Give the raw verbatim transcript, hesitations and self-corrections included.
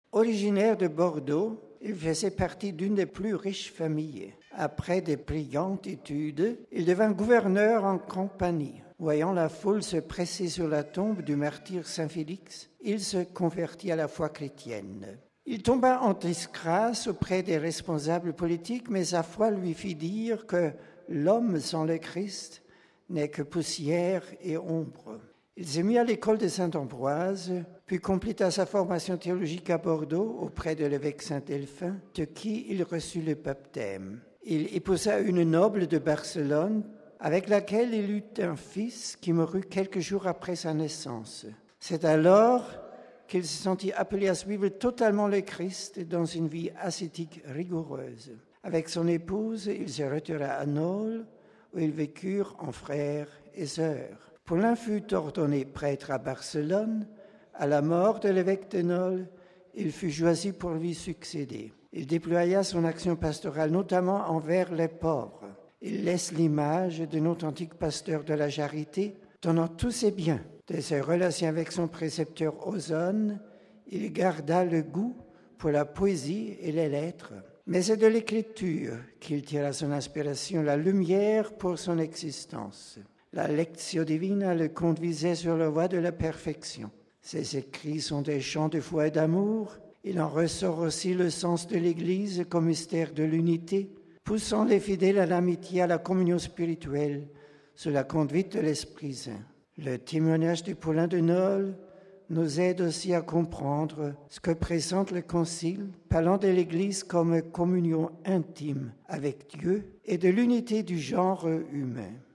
Originaire de Bordeaux, il faisait partie d'une des plus riches familles. Après des brillantes études, il devint gouverneur en Campanie. Voyant la foule se presser sur la tombe du martyr Saint Félix, il se convertit à la foi chrétienne. Il tomba en disgrâce auprès des responsables politiques, mais sa foi lui fit dire que l'homme sans le Christ n'est que poussière et ombre. Il s'est mis à l'école de Saint-Ambroise, puis compléta sa formation théologique à Bordeaux auprès de l'évêque Saint-Delphin, de qui il reçut le baptême. Il épousa une noble de Barcelone, avec laquelle il eut un fils qui mourut quelques jours après sa naissance. C'est alors qu'il se sentit appelé à suivre totalement le Christ dans une vie ascétique rigoureuse. Avec son épouse, il se retira à Nôle, où ils vécurent en frères et sœurs. Paulin fut ordonné prêtre à Barcelone. À la mort de l'évêque de Nôle, il fut choisi pour lui succéder. Il déploya son action pastorale notamment envers les pauvres. Il laisse l'image d'un authentique pasteur de la charité, donnant tous ses biens. De ses relations avec son précepteur Ozone, il garda le goût pour la poésie et les lettres. Mais c'est de l'écriture qu'il tira son inspiration, la lumière pour son existence. La lectio divina le conduisait sur la voie de la perfection. Ses écrits sont des chants de foi et d'amour. Il en ressort aussi le sens de l'Église comme mystère de l'unité, poussant les fidèles à l'amitié, à la communion spirituelle, sous la conduite de l'Esprit Saint. Le témoignage de Paulin de Nôle nous aide aussi à comprendre ce que présente le Concile, parlant de l'Église comme communion intime avec Dieu et de l'unité du genre humain.